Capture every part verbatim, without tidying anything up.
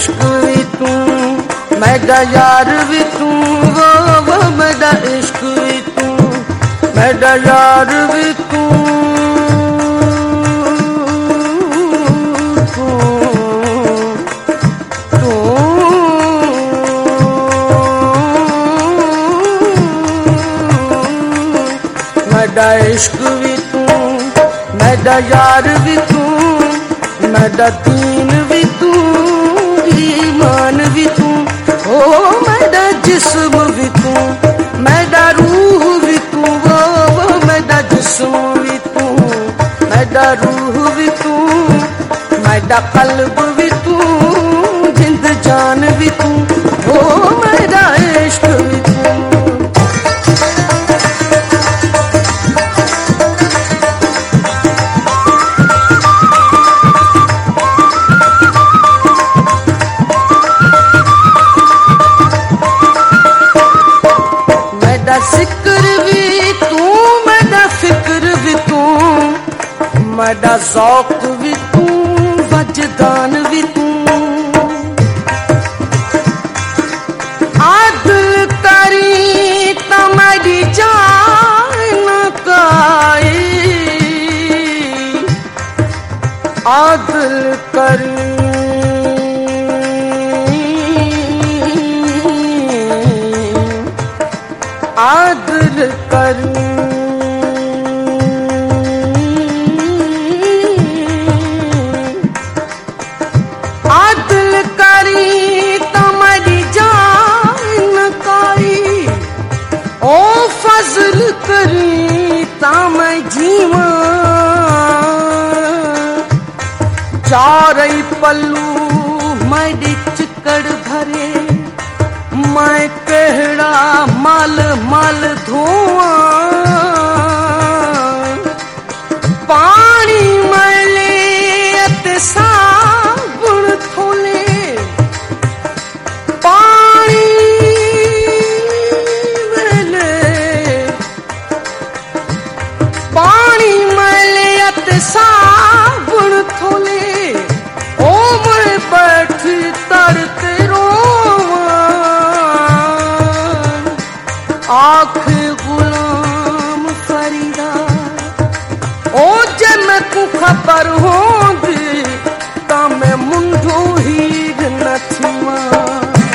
इश्क भी तू, मेरा यार भी तू, वो वो मेरा इश्क भी तू, मेरा यार भी तू, तू तू मेरा इश्क भी तू, मेरा यार भी तू, मेरा दीन भी तू, ईमान भी तू, ओ मेरा जिस्म भी तू, मेरा रूह भी तू, वो वो मेरा जिस्म भी तू, मेरा रूह भी तू, मेरा कल्ब भी तू, जिंद जान भी तू, ओ मेरा इश्क भी तू। मेरा ज़ौक़ भी तू, वजदान भी तू, आदिल करी ता मेरी जान काई, आदिल करी आदिल करी चारई पल्लू मेरी चिकड़ भरे, मैं केहड़ा माल माल धोआं, पानी मैले अते साबुण थोले, पानी मैले पानी मैले अते साबुण थोले, बैठी तड़ते रोवां, आँख गुलाम फरीदा, ओ जे मैं तू खबर होंदी ता मैं मुंडो ही न थीवां,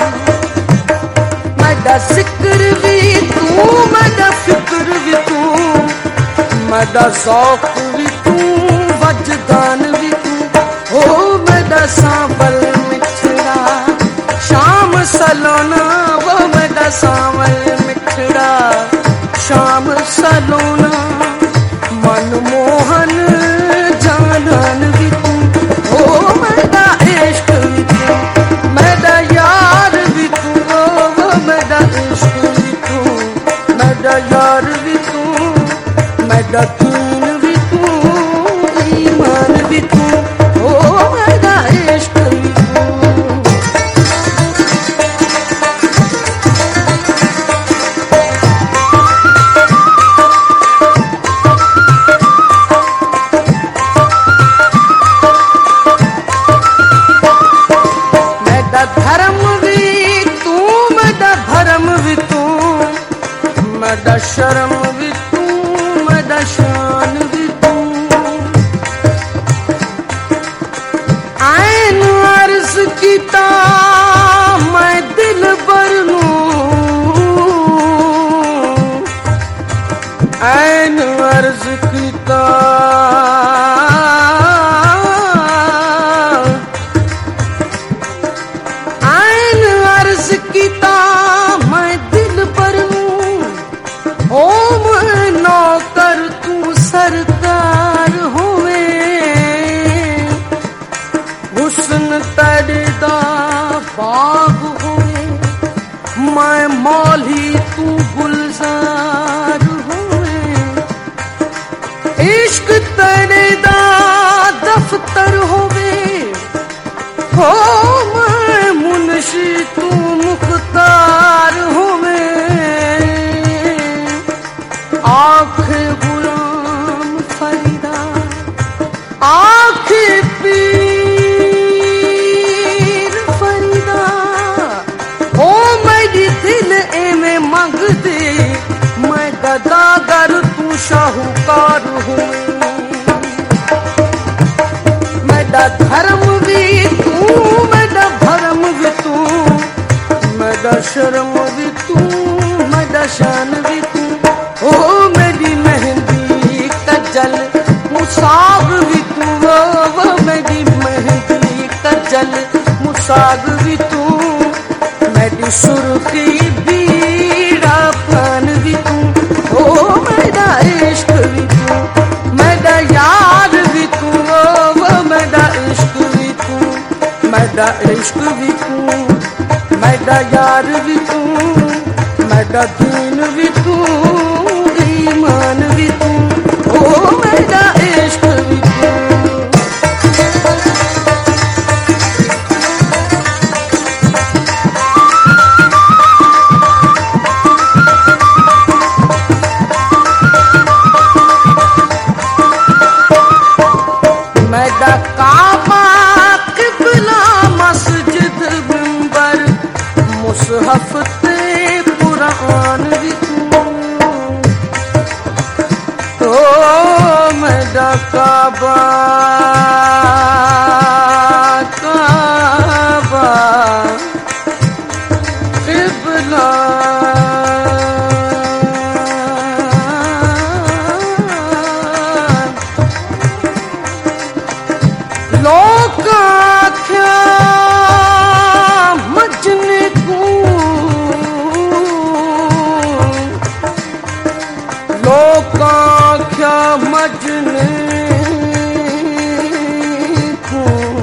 मेरा जिक्र भी तू, मेरा फिक्र भी तू, मेरा ज़ौक़ भी तू, वजदान भी तू, ओ मेरा सांवल मिठड़ा शाम सलोना, वो मेरा सांवल मिठड़ा शाम सलोना, मनमोहन जानन भी तू, ओ मेरा इश्क भी तू, मेरा यार भी तू, ओ वो मेरा इश्क भी तू, मेरा यार भी तू, मेरा दीन भी तू, ईमान भी तू, ओ मेरा इश्क भी तू। मेरा धर्म भी तू, मेरा भरम भी तू, मेरा शर्म भी तू, मेरा शान भी तू, ऐन अर्ज़ कीता मैं दिल बरनू, ऐन अर्ज़ कीता ऐन अर्ज़ कीता मैं दिल बरनू, ओ मैं नौकर तू सरकार होवे, हुस्न तेरे दा बाग होवे, मैं मौली तू गुलजार होवे, इश्क तेरे दा दफ्तर होवे, हो मैं मुंशी तू मुख्तार होवे, आँख गुलाम फरीदा, आँख पीर फरीदा, शाहूकार हूँ। मेरा धर्म भी तू, मेरा भरम भी तू, मेरा शर्म भी तू, मेरा शान भी तू। ओ मेरी मेहंदी कजल मुसाग भी तू, वो मेरी मेहंदी कजल मुसाग भी तू, मेरी सुर्खी बीड़ा पान भी तू। ओ मेरा इश्क भी तू, मेरा यार भी तू, वो मेरा इश्क भी तू, मेरा इश्क भी तू, मेरा यार भी तू, मेरा दीन भी तू, ईमान भी तू। ओ मेरा इश्क भी तू। मेरा काबा किबला मस्जिद मिंबर मुसहफ ते कुरान भी तू। ओ मेरा काबा काबा किबला मजने को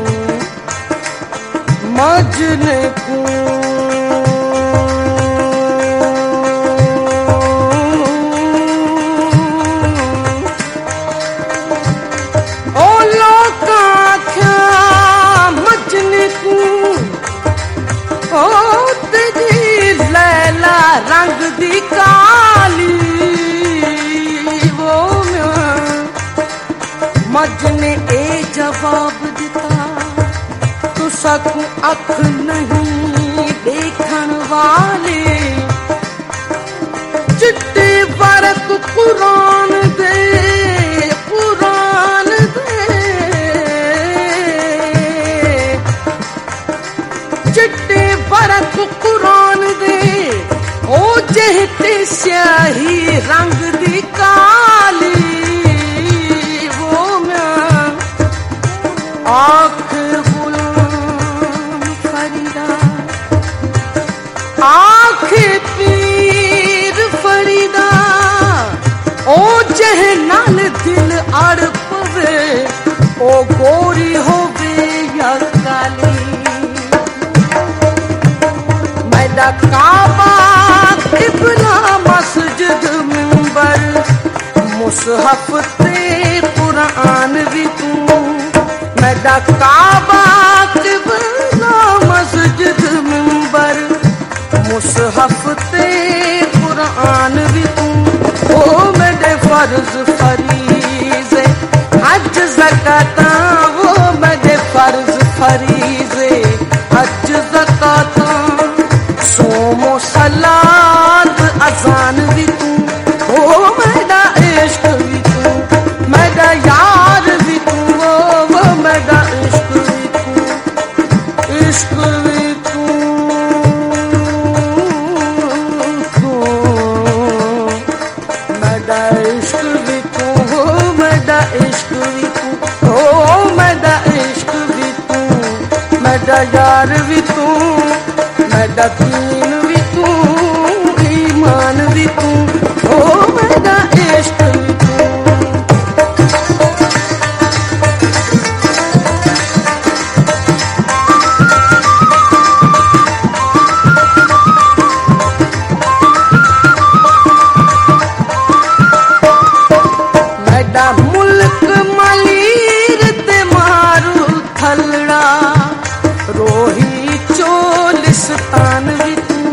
मजने को ओ लोका क्या मजने को। ओ तेरी लैला रंग दी काली मजने ए जवाब दिता, तुसा को अख नहीं देखन वाले। चिट्टे वरक कुरान दे, कुरान दे, चिट्टे वरक कुरान दे। ओ जहते स्याही रंग दी काली, आँख गुलाम फरीदा, आँख पीर फरीदा। ओ जह नाल दिल अड़ पवे, ओ गोरी होवे या काली। मेरा काबा किबला मस्जिद मिंबर मुसहफ ते कुरान भी तू। मेरा काबा किबला मस्जिद मिंबर मुसहफ ते कुरान भी तू। ओ मेरे फर्ज फरीज़े हज ज़काता, वो मेरे फर्ज फरीज़े हज ज़काता, सोमो सलात अज़ान भी तू। ओ मेरा इश्क भी तू, मेरा यार भी तू, वो मेरा इश्क भी तू, इश्क भी तू, तू मेरा इश्क भी तू, मेरा इश्क भी तू। ओ मेरा इश्क भी तू, मेरा यार भी तू, मेरा दीन भी तू, ईमान भी तू। ओ मेरा इश्क भी तू। मुल्क मलीर ते मारू थलड़ा, रोही चोलिस्तान भी तू।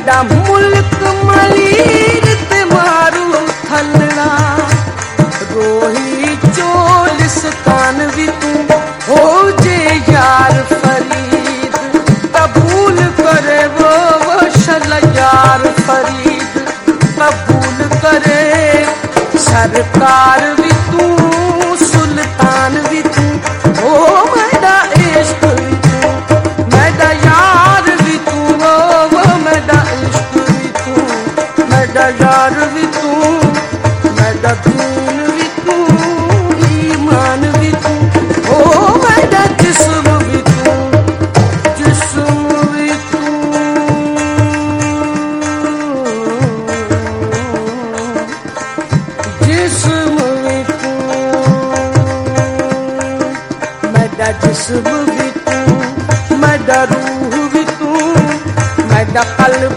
मैडा मुल्क मलीर ते मारू थलना रोही चोलिस्तान भी तू हो जे यार फरीद कबूल करे वो वो शल यार फरीद कबूल करे सरकार भी तू सुल्तान भी तू ओ मैडा इश्क भी तू मैडा यार भी तू ओ वो मैडा इश्क भी तू मैडा यार भी तू मैडा दीन भी तू ईमान भी तू ओ मैडा जिस्म भी तू जिस्म भी तू जिस्म भी तू मैडा जिस्म भी तू मैडा रूह भी तू मैडा कल्ब